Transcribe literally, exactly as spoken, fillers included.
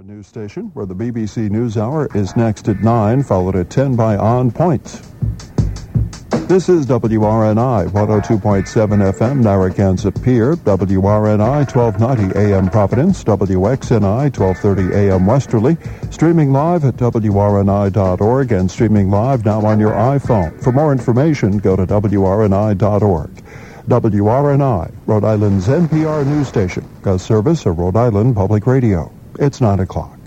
Our news station, where the B B C NewsHour is next at nine, followed at ten by On Point. This is W R N I, one oh two point seven F M, Narragansett Pier, W R N I, twelve ninety A M Providence, W X N I, twelve thirty A M Westerly, streaming live at W R N I dot org and streaming live now on your iPhone. For more information, go to W R N I dot org. W R N I, Rhode Island's N P R news station, a service of Rhode Island Public Radio. It's nine o'clock.